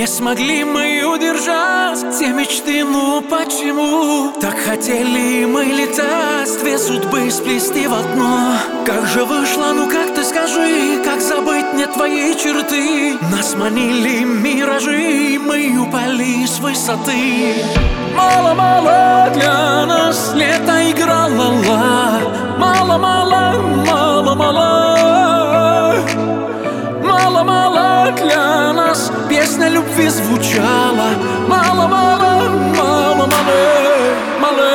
Не смогли мы удержать те мечты, ну почему? Так хотели мы летать, две судьбы сплести в одно. Как же вышло, ну как ты скажи, как забыть мне твои черты? Нас манили миражи, мы упали с высоты. Мало-мало для нас лето играло ла. Мало-мало, мало-мало. Мало-мало для нас песня любви звучала. Мало-мало, мало-мало, мало.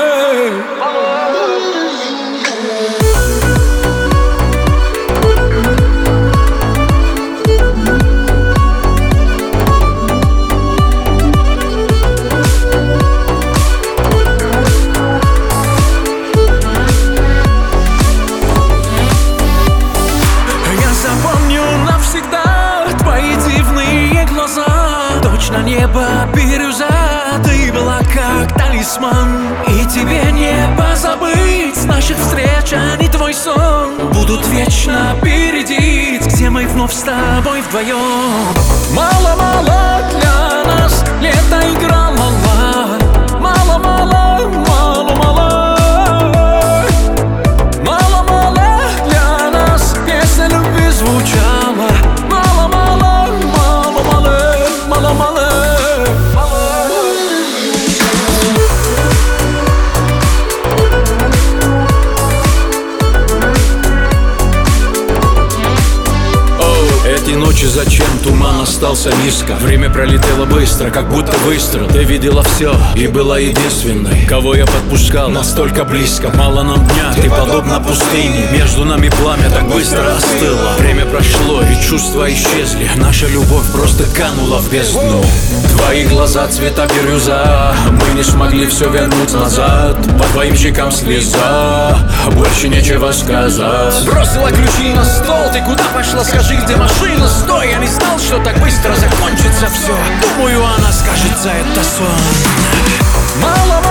Точно небо бирюза, ты была как талисман. И тебе не позабыть наших встреч, а не твой сон. Будут вечно бередить, где мы вновь с тобой вдвоем. Мало-мало для нас лето играло ла. Мало-мало, мало-мало. Мало-мало для нас песня любви звучала. Мало-мало, мало-мало, мало-мало. Эти ночи зачем туман остался низко? Время пролетело быстро, как будто выстрел. Ты видела все и была единственной, кого я подпускал настолько близко. Мало нам дня, ты подобна пустыне. Между нами пламя так быстро остыло. Время прошло и чувства исчезли. Наша любовь просто канула в бездну. Твои глаза цвета бирюза, мы не смогли все вернуть назад. По твоим щекам слеза, больше нечего сказать. Бросила ключи на стол, ты куда пошла, скажи, где машина? Стой, я не знал, что так быстро закончится все. Думаю, она скажет, это сон. Мало